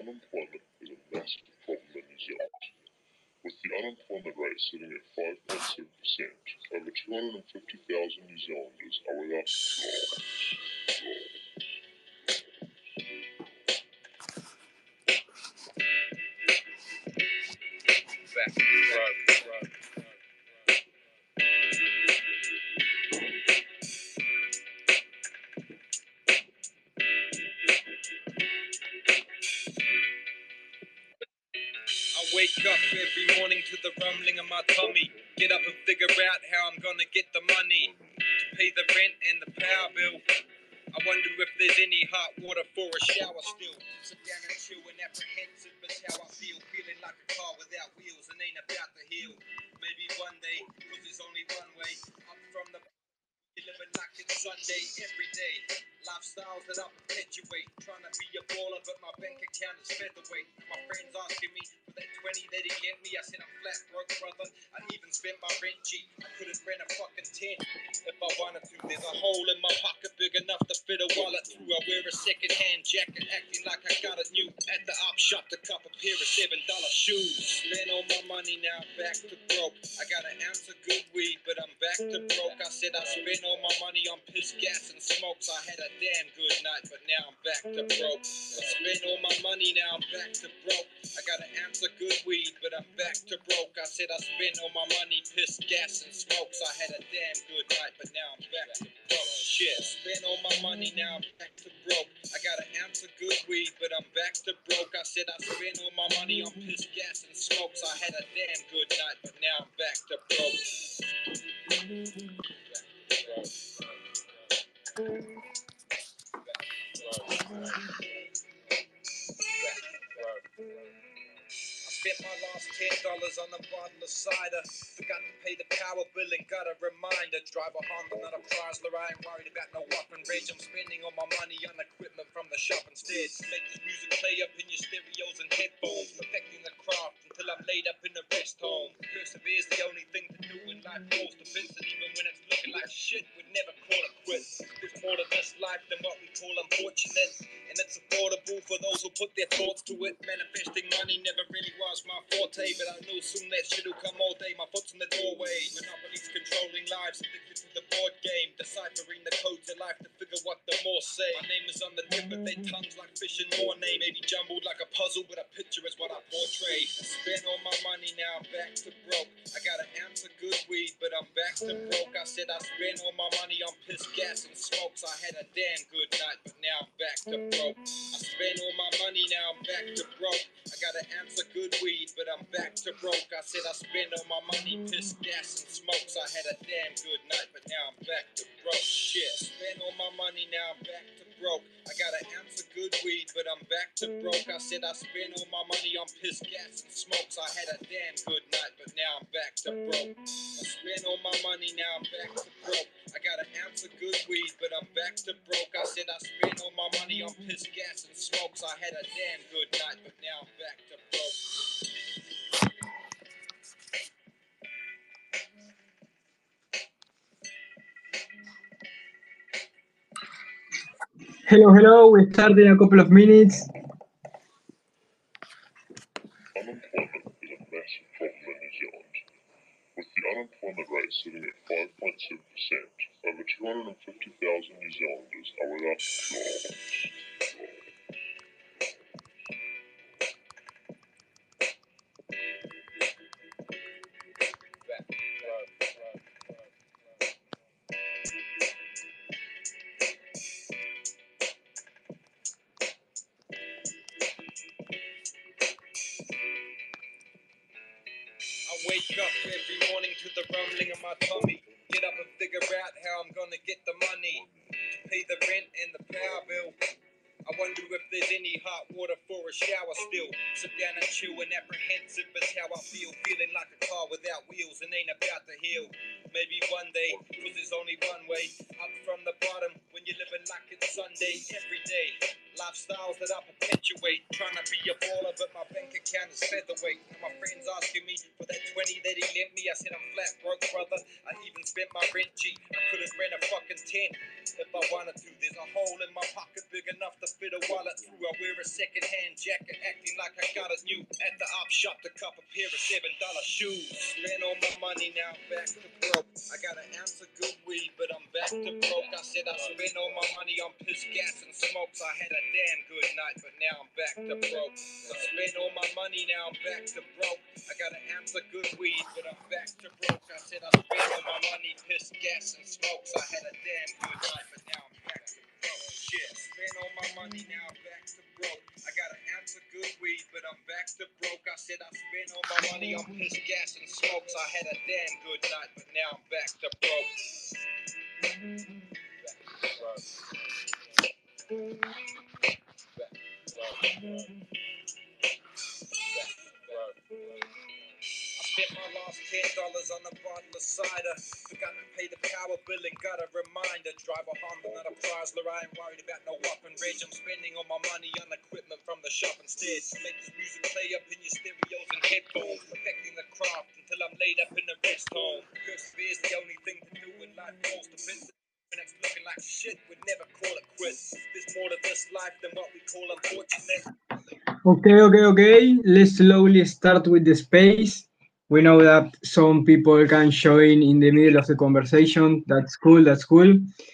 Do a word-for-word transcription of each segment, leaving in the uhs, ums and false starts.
Unemployment is a massive problem in New Zealand. With the unemployment rate sitting at five point seven percent, over two hundred fifty thousand New Zealanders are without jobs. Back to the road, road. I wake up every morning to the rumbling of my tummy. Get up and figure out how I'm gonna get the money to pay the rent and the power bill. I wonder if there's any hot water for a shower still. Sit down and chill and apprehensive is how I feel. Feeling like a car without wheels and ain't about to heal. Maybe one day, cause there's only one way up from the... You're living like it's Sunday every day. Lifestyles that I perpetuate. Trying to be a baller, but my bank account is featherweight. My friends asking me for that twenty that he lent me. I said I'm flat broke, brother. I even spent my rent, G. I couldn't rent a fucking tent if I wanted to. There's a hole in my pocket big enough to fit a wallet through. I wear a second-hand jacket, acting like I got it new. At the op shop, to cop a pair of seven dollar shoes. Spent all my money, now back to broke. I got an ounce of good weed, but I'm back to broke. I said I spent all my money on piss, gas, and smokes. I had a damn good night, but now I'm back to broke. I spent all my money, now I'm back to broke. I got an ounce of good weed, but I'm back to broke. I said I spent all my money, piss, gas, and smokes. I had a damn good night, but now I'm back to broke. Shit, spent all my money, now I'm back to broke. I got an ounce of good weed, but I'm back to broke. I said I spent all my money on piss, gas, and smokes. I had a damn good night, but now I'm back to broke. I spent my last ten dollars on a bottle of cider. Forgot to pay the power bill and got a reminder. Drive a Honda, not a Chrysler. I ain't worried about no weapon range. I'm spending all my money on equipment from the shop instead. Make this music play up in your stereos and headphones. Perfecting the craft until I'm laid up in the rest home. Persevere's the only thing to do in life. Most defense, and even when it's looking like shit, we'd never call it quits. There's more to this life than what we call unfortunate. And it's affordable for those who put their thoughts to it. Manifesting money never really was my forte, but I know soon that shit'll come all day. My foot's in the doorway. Monopoly's controlling lives, addicted to the board game. Deciphering the codes of life to figure what the more say. My name is on the tip of their tongues like fish in Mornay. Maybe jumbled like a puzzle, but a picture is what I portray. I spent all my money, now I'm back to broke. I got an ounce of good weed, but I'm back to broke. I said I spent all my money on piss, gas, and smokes. I had a damn good night, but now I'm back to broke. I spent all my money, now I'm back to broke. I got an ounce of good weed, but I'm back to broke. I said I spent all my money, piss, gas, and smokes. I had a damn good night, but now I'm back to broke. Shit, spent all my money, now I'm back to broke. I got an ounce of good weed, but I'm back to broke. I said I spent all my money on piss, gas, and smokes. I had a damn good night, but now I'm back to broke. I spent all my money, now I'm back to broke. I got an ounce of good weed, but I'm back to broke. I said I spent all my money on piss, gas, and smokes. I had a damn good night, but now I'm back to broke. Hello, hello. We start in a couple of minutes. Unemployment is a massive problem in New Zealand. With the unemployment rate sitting at five point seven percent, over two hundred fifty thousand New Zealanders are without jobs. I wake up every morning to the rumbling of my tummy. Get up and figure out how I'm gonna get the money to pay the rent and the power bill. I wonder if there's any hot water for a shower still. Sit down and chill and apprehensive is how I feel. Feeling like a car without wheels and ain't about to heal. Maybe one day, cause there's only one way up from the bottom when you're living like it's Sunday every day. Lifestyles that I perpetuate. Trying to be a baller, but my bank account is featherweight. And my friends asking me for that twenty that he lent me. I said I'm flat broke, brother. I even spent my rent cheap. I couldn't rent a fucking tent if I wanted to. There's a hole in my pocket big enough to fit a wallet through. I wear a second-hand jacket, acting like I got it new. At the op shop, the cup a pair of seven dollar shoes. Spent all my money, now I'm back to broke. I got an ounce of good weed, but I'm back to broke. I said I spent all my money on piss, gas, and smokes. I had a damn good night, but now I'm back to broke. I spent all my money, now I'm back to broke. I got an ounce of good weed, but I'm back to broke. I said I spent all my money, piss, gas, and smokes. I had a damn good night, but now I'm back to broke. Shit, spent all my money, now I'm back to broke. I got an ounce of good weed, but I'm back to broke. I said I spent all my money on piss, gas, and smokes. I had a damn good night, but now I'm back to broke. Spent my last ten dollars on a bottle of cider. Forgot to pay the power bill and got a reminder. Drive a Honda, not a Chrysler. I ain't worried about no whopping reg. I'm spending all my money on equipment from the shop instead. Make this music play up in your stereos and headphones. Perfecting the craft until I'm laid up in the rest home. Persevere's the only thing to do when life falls to bits. When it's looking like shit, we'd never call it quits. There's more to this life than what we call unfortunate. Okay, okay, okay. Let's slowly start with the space. We know that some people can join in the middle of the conversation. That's cool, that's cool.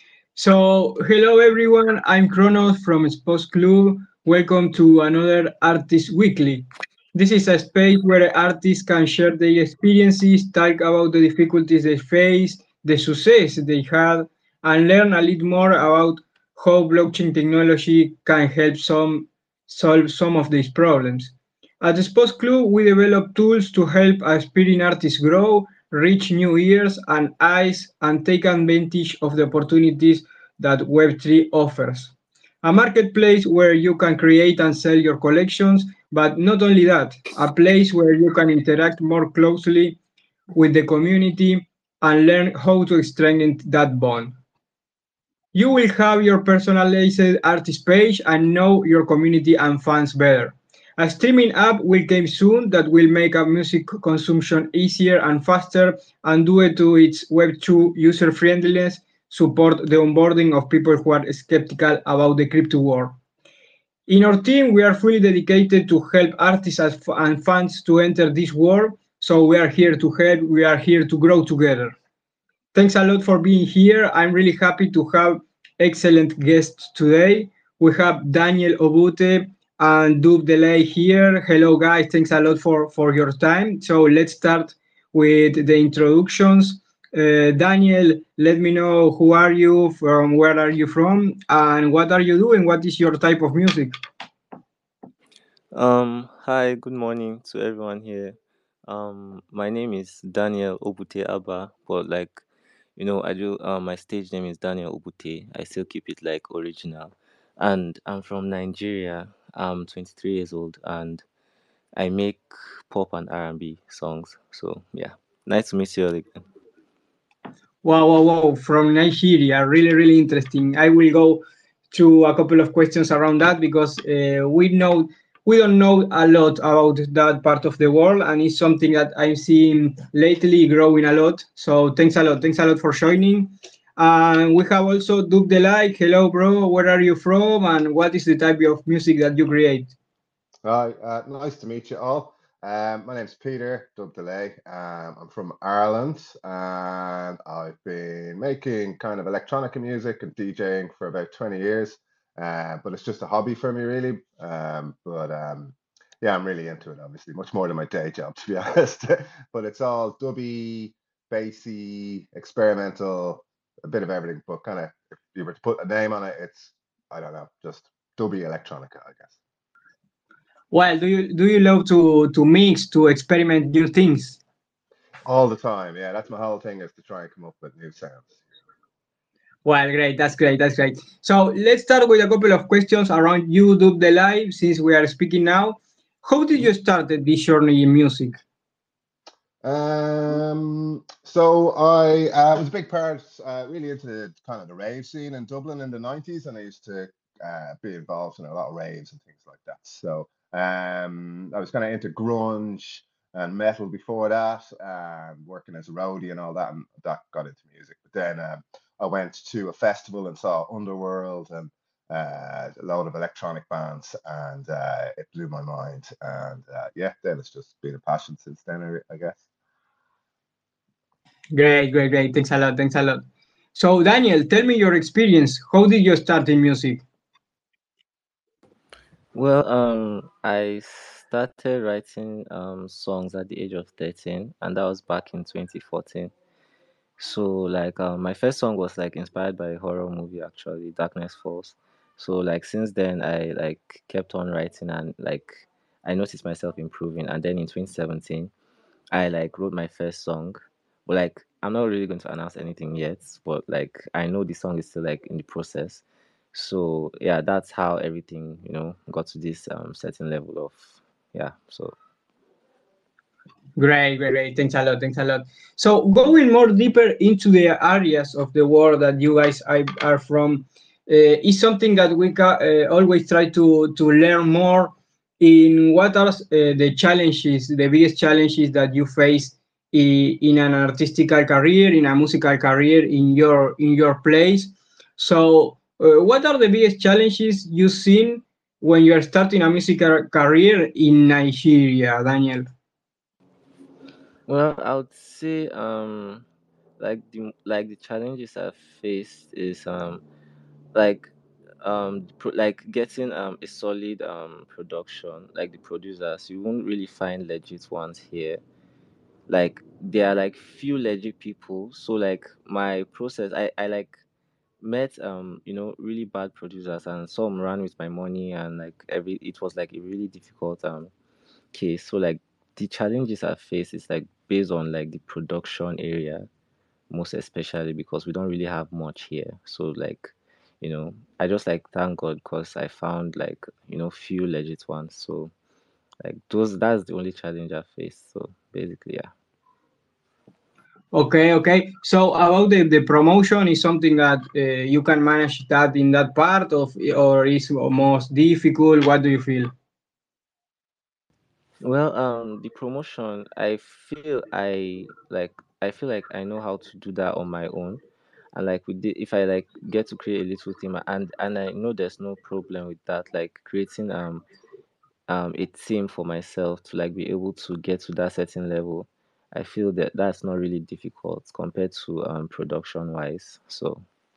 So, hello everyone. I'm Kronos from Sports Club. Welcome to another Artist Weekly. This is a space where artists can share their experiences, talk about the difficulties they face, the success they had, and learn a little more about how blockchain technology can help some solve some of these problems. At the Sports Club, we develop tools to help aspiring artists grow, reach new ears and eyes, and take advantage of the opportunities that web three offers. A marketplace where you can create and sell your collections, but not only that, a place where you can interact more closely with the community and learn how to strengthen that bond. You will have your personalized artist page and know your community and fans better. A streaming app will come soon that will make a music consumption easier and faster, and due to its Web two user friendliness, support the onboarding of people who are skeptical about the crypto world. In our team, we are fully dedicated to help artists and fans to enter this world, so we are here to help, we are here to grow together. Thanks a lot for being here. I'm really happy to have excellent guests today. We have Daniel Obute and Dub Delay here. Hello, guys. Thanks a lot for, for your time. So let's start with the introductions. Uh, Daniel, let me know who are you, from where are you from, and what are you doing? What is your type of music? Um, hi, good morning to everyone here. Um, my name is Daniel Obute Abba, but like, you know, I do, uh, my stage name is Daniel Obute. I still keep it like original. And I'm from Nigeria. I'm twenty-three years old and I make pop and R and B songs. So yeah, nice to meet you all again. Wow, wow, wow, from Nigeria, really, really interesting. I will go to a couple of questions around that because uh, we know we don't know a lot about that part of the world, and it's something that I'm seeing lately growing a lot. So thanks a lot, thanks a lot for joining. And we have also Duke the Like. Hello, bro. Where are you from, and what is the type of music that you create? Hi, uh, nice to meet you all. Um, my name's Peter Doug Delay. Um, I'm from Ireland and I've been making kind of electronic music and DJing for about twenty years. Uh, but it's just a hobby for me, really. Um, but um, yeah, I'm really into it, obviously, much more than my day job, to be honest. But it's all dubby, bassy, experimental, a bit of everything. But kind of, if you were to put a name on it, it's, I don't know, just dubby electronica, I guess. Well, do you do you love to to mix, to experiment new things? All the time, yeah. That's my whole thing is to try and come up with new sounds. Well, great. That's great. That's great. So let's start with a couple of questions around YouTube the live, since we are speaking now. How did you start this journey in music? Um, so I uh, was a big part, uh, really into the kind of the rave scene in Dublin in the nineties, and I used to uh, be involved in a lot of raves and things like that. So um, I was kind of into grunge and metal before that, um, working as a roadie and all that, and that got into music. But then um, I went to a festival and saw Underworld and uh, a load of electronic bands, and uh, it blew my mind. And uh, yeah, then it's just been a passion since then, I, I guess. Great, great, great. Thanks a lot. Thanks a lot. So, Daniel, tell me your experience. How did you start in music? Well, um, I started writing um songs at the age of thirteen, and that was back in twenty fourteen. So, like, um, my first song was like inspired by a horror movie, actually, Darkness Falls. So, like, since then, I like kept on writing, and like I noticed myself improving. And then in twenty seventeen, I like wrote my first song. But like, I'm not really going to announce anything yet, but like, I know the song is still like in the process. So yeah, that's how everything, you know, got to this um certain level of, yeah. So Great, great, great. Thanks a lot. Thanks a lot. So, going more deeper into the areas of the world that you guys are are from, uh, is something that we ca- uh, always try to to learn more in what are uh, the challenges, the biggest challenges that you face in, in an artistical career, in a musical career, in your in your place. So, uh, what are the biggest challenges you've seen when you are starting a musical career in Nigeria, Daniel? well, I would say um like the like the challenges I've faced is um like um pro- like getting um a solid um production, like the producers. You won't really find legit ones here. Like there are like few legit people. So like my process, I I like met um you know really bad producers, and some ran with my money, and like every it was like a really difficult um case. So like the challenges I face is like based on like the production area, most especially because we don't really have much here. So like, you know, I just like thank God because I found like, you know, few legit ones. So like those that's the only challenge I faced. So basically, yeah. Okay, okay. So about the, the promotion is something that uh, you can manage that in that part of, or is most difficult? What do you feel? Well, um, the promotion, I feel I like I feel like I know how to do that on my own. And like with the, if I like get to create a little theme, and and I know there's no problem with that, like creating um um a team for myself to like be able to get to that certain level. I feel that that's not really difficult compared to um production wise. So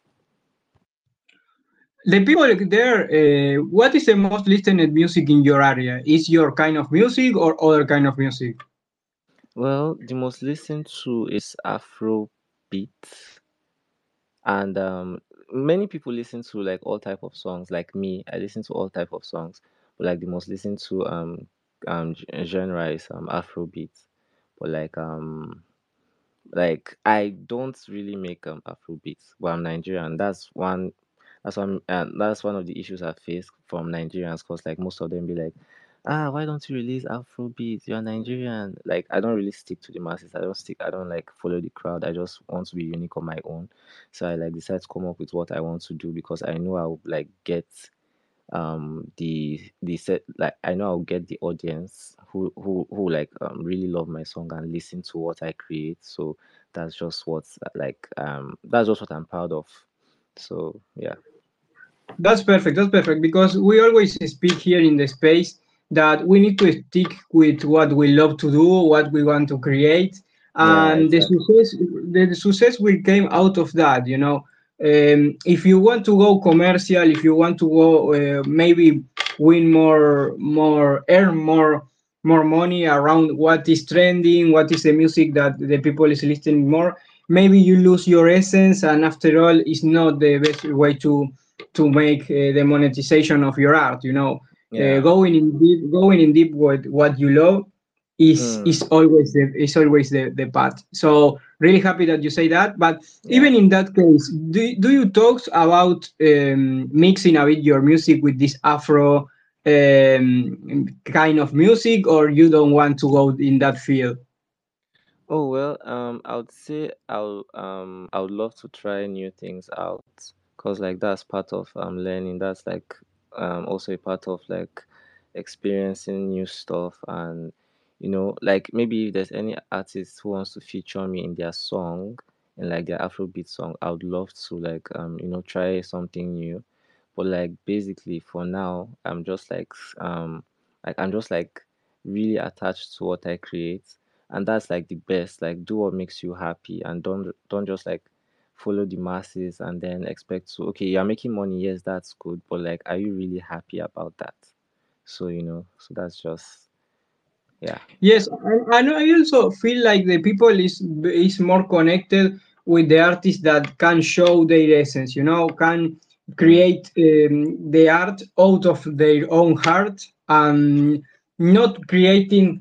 The people there, uh, what is the most listened music in your area? Is your kind of music or other kind of music? well, the most listened to is Afro beat, and um many people listen to like all type of songs. Like me, I listen to all type of songs, but like the most listened to um um g- genre is um Afro beat. But like um like I don't really make um Afrobeats, but I'm Nigerian. That's one. That's one. And that's one of the issues I face from Nigerians, cause like most of them be like, ah, why don't you release Afrobeats? You're Nigerian. Like I don't really stick to the masses. I don't stick. I don't like follow the crowd. I just want to be unique on my own. So I like decide to come up with what I want to do because I know I'll like get um the the set, like I know I'll get the audience who who who like um really love my song and listen to what I create. So that's just what's like um that's just what I'm proud of. So yeah. That's perfect. That's perfect because we always speak here in the space that we need to stick with what we love to do, what we want to create, Yeah, and the exactly. success, the success will came out of that. You know, um, if you want to go commercial, if you want to go uh, maybe win more, more, earn more, more money around what is trending, what is the music that the people is listening more. Maybe you lose your essence, and after all, it's not the best way to to make uh, the monetization of your art. You know, uh, Yeah. going in deep, going in deep with what you love is Mm, is always the is always the, the path. So really happy that you say that. But yeah. even in that case, do, do you talk about um, mixing a bit your music with this Afro um, kind of music, or you don't want to go in that field? Oh well, um I would say I'll um I would love to try new things out. because like that's part of um learning. That's like um also a part of like experiencing new stuff. And you know, like maybe if there's any artist who wants to feature me in their song, in like their Afrobeat song, I would love to like um you know try something new. But like basically for now, I'm just like um like I'm just like really attached to what I create, and that's like the best. Like do what makes you happy, and don't don't just like follow the masses and then expect to, okay, you're making money, yes, that's good, but like are you really happy about that? So you know, so that's just, yeah. Yes, and and I also feel like the people is is more connected with the artists that can show their essence, you know, can Mm. create um, the art out of their own heart and not creating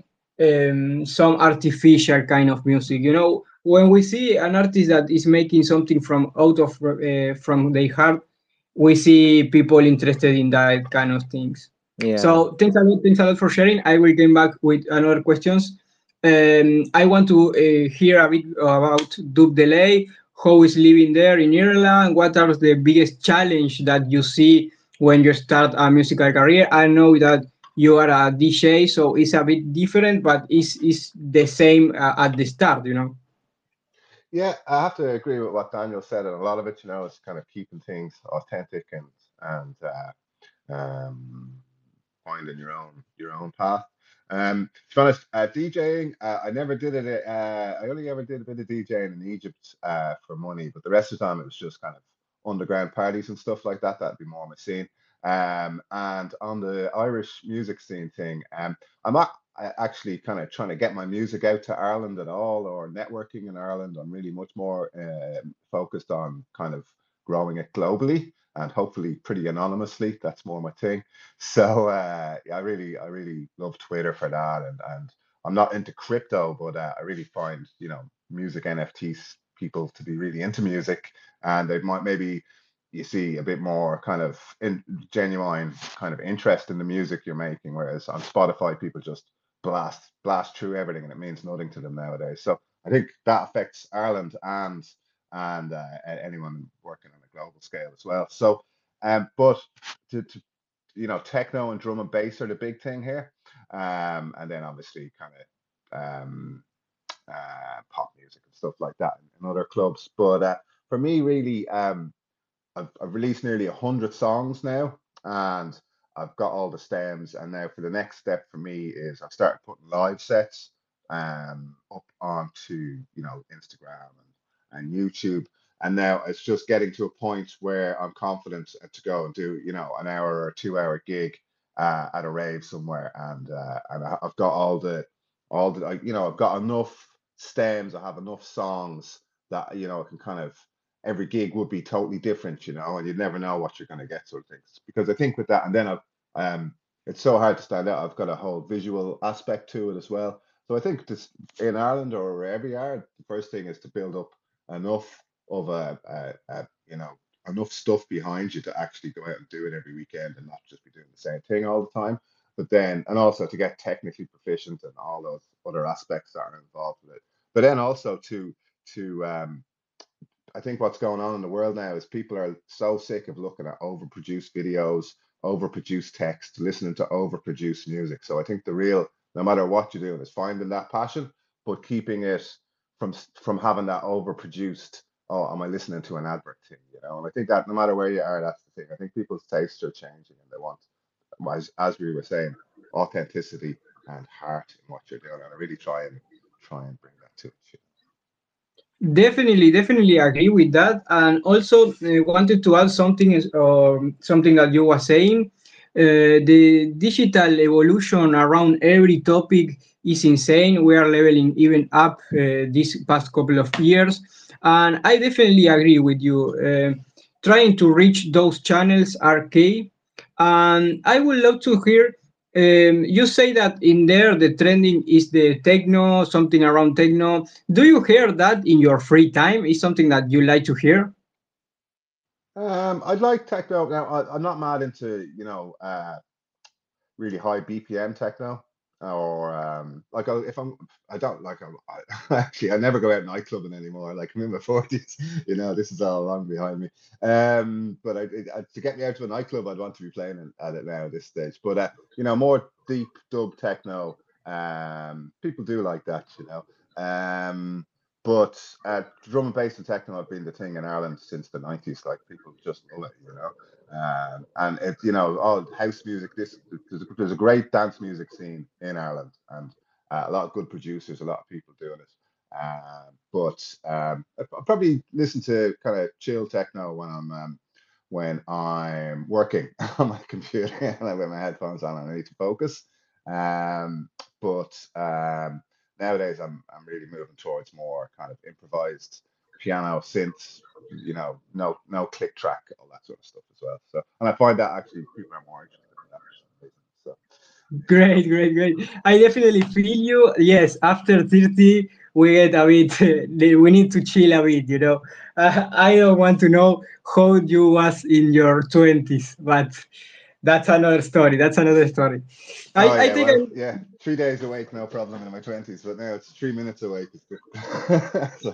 um, some artificial kind of music. You know, when we see an artist that is making something from out of uh, from their heart, we see people interested in that kind of things. Yeah. So thanks a lot, thanks a lot for sharing. I will come back with another questions. Um, I want to uh, hear a bit about Dub Delay, how is living there in Ireland, what are the biggest challenge that you see when you start a musical career. I know that you are a D J, so it's a bit different, but it's, it's the same uh, at the start, you know. Yeah, I have to agree with what Daniel said, and a lot of it, you know, is kind of keeping things authentic and and uh, um, finding your own your own path. Um, to be honest, uh, DJing, uh, I never did it. Uh, I only ever did a bit of DJing in Egypt uh, for money, but the rest of the time it was just kind of underground parties and stuff like that. That'd be more my scene. Um, and on the Irish music scene thing, um, I'm not uh, actually kind of trying to get my music out to Ireland at all or networking in Ireland. I'm really much more uh, focused on kind of growing it globally and hopefully pretty anonymously. That's more my thing. So uh, yeah, I really, I really love Twitter for that, and and I'm not into crypto, but uh, I really find you know music N F Ts people to be really into music, and they might maybe you see a bit more kind of in genuine kind of interest in the music you're making, whereas on Spotify people just blast blast through everything, and it means nothing to them nowadays. So I think that affects Ireland and and uh, anyone working on a global scale as well. So, um, but to, to you know, techno and drum and bass are the big thing here. Um, and then obviously kind of um, uh, pop music and stuff like that in, in other clubs. But uh, for me, really, um, I've, I've released nearly a hundred songs now, and I've got all the stems. And now for the next step for me is I've started putting live sets um, up onto you know Instagram and, and YouTube. And now it's just getting to a point where I'm confident to go and do you know an hour or two hour gig uh, at a rave somewhere, and uh, and I- I've got all the all the like, you know I've got enough stems. I have enough songs that you know I can kind of every gig would be totally different, you know, and you'd never know what you're going to get, sort of things. Because I think with that, and then I've, um, it's so hard to stand out. I've got a whole visual aspect to it as well. So I think this in Ireland or wherever you are, the first thing is to build up enough of a, a, a you know, enough stuff behind you to actually go out and do it every weekend and not just be doing the same thing all the time. But then, and also to get technically proficient and all those other aspects that are involved with it. But then also to to um, I think what's going on in the world now is people are so sick of looking at overproduced videos, overproduced text, listening to overproduced music. So I think the real, no matter what you do, is finding that passion, but keeping it from from having that overproduced. Oh, am I listening to an advert thing? You know, and I think that no matter where you are, that's the thing. I think people's tastes are changing, and they want, as as we were saying, authenticity and heart in what you're doing. And I really try and try and bring that to it. Definitely, definitely agree with that. And also uh, wanted to add something is um, something that you were saying. Uh, the digital evolution around every topic is insane. We are leveling even up uh, this past couple of years, and I definitely agree with you. Uh, trying to reach those channels are key, and I would love to hear um, you say that in there the trending is the techno, something around techno. Do you hear that in your free time? Is something that you like to hear? Um, I'd like techno. Now, I, I'm not mad into, you know, uh, really high B P M techno. or um, like I, if I'm, I don't like. I'm, I, actually, I never go out nightclubbing anymore. Like I'm in my forties, you know. This is all long behind me. Um, but I, I, to get me out to a nightclub, I'd want to be playing at it now at this stage. But uh, you know, more deep dub techno. Um, people do like that, you know. Um, but uh, drum and bass and techno have been the thing in Ireland since the nineties. Like people just love it, you know. Um, and it's, you know, all house music. This there's a, there's a great dance music scene in Ireland, and uh, a lot of good producers, a lot of people doing it. Um, but um, I, I probably listen to kind of chill techno when I'm um, when I'm working on my computer and I have my headphones on and I need to focus. Um, but um, nowadays I'm I'm really moving towards more kind of improvised piano, synths, you know, no no click track, all that sort of stuff as well. So, and I find that actually people are more interested in that for some reason. So, Great, great, great. I definitely feel you. Yes, after thirty, we get a bit, we need to chill a bit, you know. Uh, I don't want to know how you was in your twenties, but that's another story. That's another story. I, oh I yeah, think well, I, yeah, three days awake, no problem in my twenties, but now it's three minutes awake. It's good. So,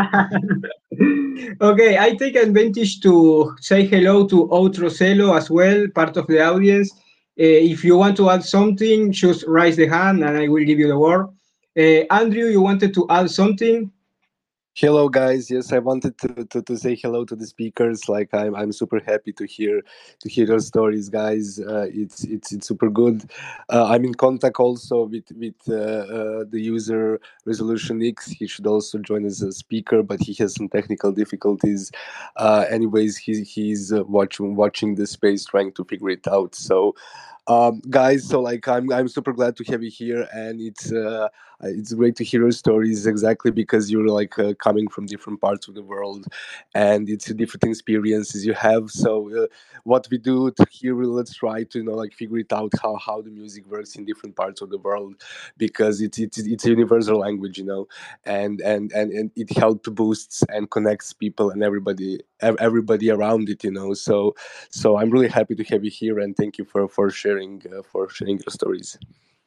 okay, I take advantage to say hello to Outro Celo as well, part of the audience. Uh, if you want to add something, just raise the hand and I will give you the word. Uh, Andrew, you wanted to add something? Hello, guys. Yes, I wanted to, to, to say hello to the speakers. Like, I'm I'm super happy to hear to hear your stories, guys. Uh, it's it's it's super good. Uh, I'm in contact also with with uh, uh, the user Resolution X. He should also join as a speaker, but he has some technical difficulties. Uh, anyways, he he's uh, watching watching the space, trying to figure it out. So, um, guys, so like I'm I'm super glad to have you here, and it's. Uh, uh, it's great to hear your stories exactly because you're like uh, coming from different parts of the world and it's different experiences you have. So uh, what we do to here, let's try to, you know, like figure it out how, how the music works in different parts of the world, because it's it's, it's a universal language, you know, and and and, and it helps boosts and connects people and everybody ev- everybody around it, you know. So so I'm really happy to have you here, and thank you for for sharing uh, for sharing your stories.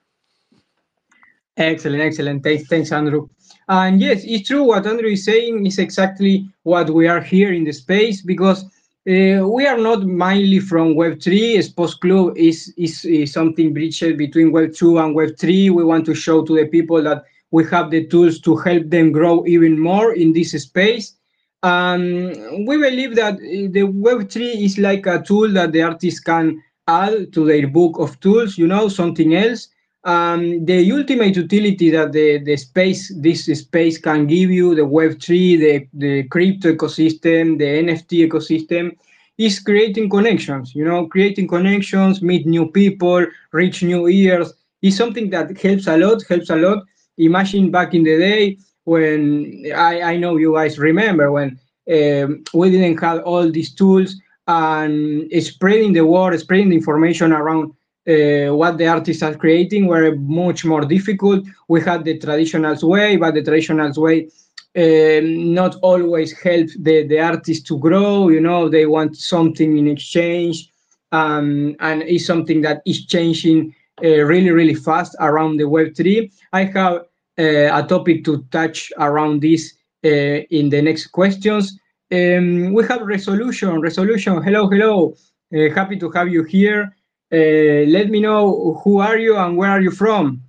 Excellent, excellent. Thanks, thanks, Andrew. And yes, it's true what Andrew is saying is exactly what we are here in the space because uh, we are not mainly from Web three. Sports Club is, is, is something bridged between Web two and Web three. We want to show to the people that we have the tools to help them grow even more in this space. Um, we believe that uh, the Web three is like a tool that the artists can add to their book of tools, you know, something else. Um, the ultimate utility that the, the space this space can give you, the Web three, the, the crypto ecosystem, the N F T ecosystem, is creating connections. You know, creating connections, meet new people, reach new ears is something that helps a lot. Helps a lot. Imagine back in the day when I, I know you guys remember when um, we didn't have all these tools and spreading the word, spreading the information around uh, what the artists are creating were much more difficult. We had the traditional way, but the traditional way um, not always help the, the artists to grow. You know, they want something in exchange, um, and it's something that is changing uh, really, really fast around the Web three. I have uh, a topic to touch around this uh, in the next questions. Um, we have resolution. Resolution. Hello, hello. Uh, happy to have you here. Uh, let me know who are you and where are you from?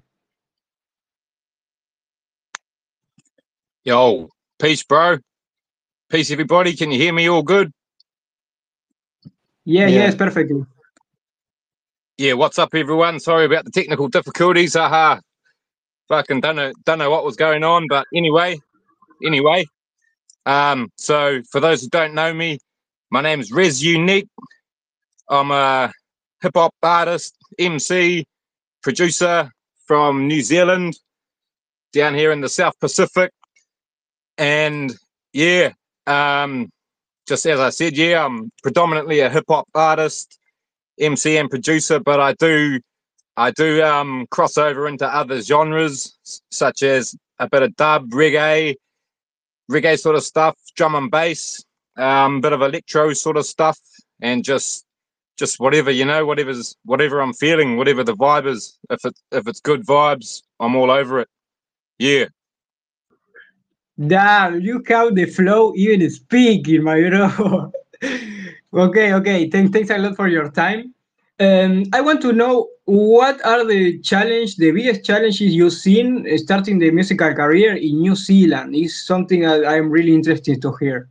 Yo, peace, bro. Peace, everybody. Can you hear me all good? Yeah, Yeah. yes, perfectly. Yeah, what's up, everyone? Sorry about the technical difficulties. Haha. Fucking don't know, don't know what was going on, but anyway, anyway. Um, so for those who don't know me, my name is Res Unique. I'm a hip hop artist, M C, producer from New Zealand, down here in the South Pacific. And yeah, um, just as I said, yeah, I'm predominantly a hip hop artist, M C and producer, but I do I do um, cross over into other genres such as a bit of dub, reggae, reggae sort of stuff, drum and bass, um, bit of electro sort of stuff, and just just whatever, you know, whatever's whatever I'm feeling, whatever the vibe is. If it if it's good vibes, I'm all over it. Yeah. Damn, you have the flow even speaking, my bro. Okay, okay. Thanks, thanks a lot for your time. Um, I want to know what are the challenge, the biggest challenges you've seen starting the musical career in New Zealand. Is something that I'm really interested to hear.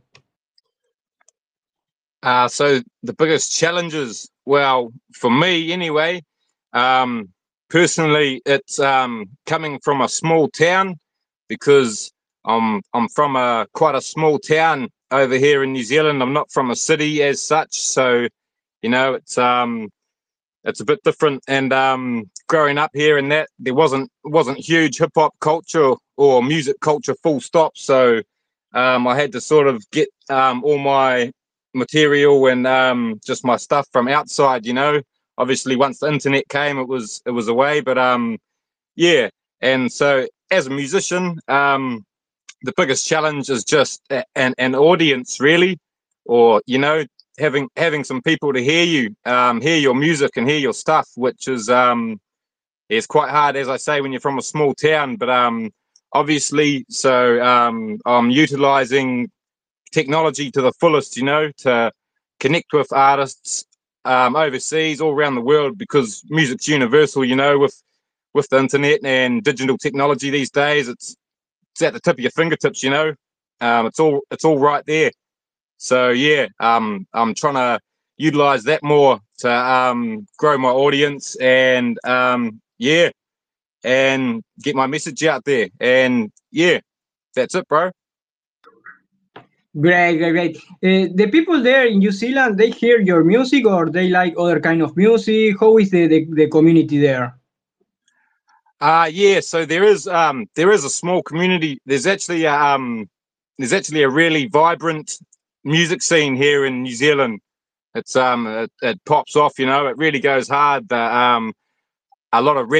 Uh, so the biggest challenges, well, for me anyway, um, personally, it's um, coming from a small town because I'm I'm from a quite a small town over here in New Zealand. I'm not from a city as such, so you know it's um it's a bit different. And um, growing up here and that, there wasn't wasn't huge hip hop culture or music culture, full stop. So um, I had to sort of get um, all my material and um, just my stuff from outside. You know, obviously once the internet came, it was it was away. But um, yeah, and so as a musician, um, the biggest challenge is just a, an an audience, really, or you know, having having some people to hear you, um, hear your music and hear your stuff, which is um, it's quite hard, as I say, when you're from a small town. But um, obviously, so um, I'm utilizing technology to the fullest, you know, to connect with artists um, overseas, all around the world, because music's universal, you know, with with the internet and digital technology these days. It's it's at the tip of your fingertips, you know. Um, it's all it's all right there. So yeah, um, I'm trying to utilize that more to um, grow my audience and um, yeah, and get my message out there. And yeah, that's it, bro. Great, great, great. Uh, the people there in New Zealand, they hear your music or they like other kind of music? How is the, the, the community there? Uh yeah, so there is um there is a small community. There's actually a, um there's actually a really vibrant music scene here in New Zealand. It's um it, it pops off, you know, it really goes hard. The, um a lot of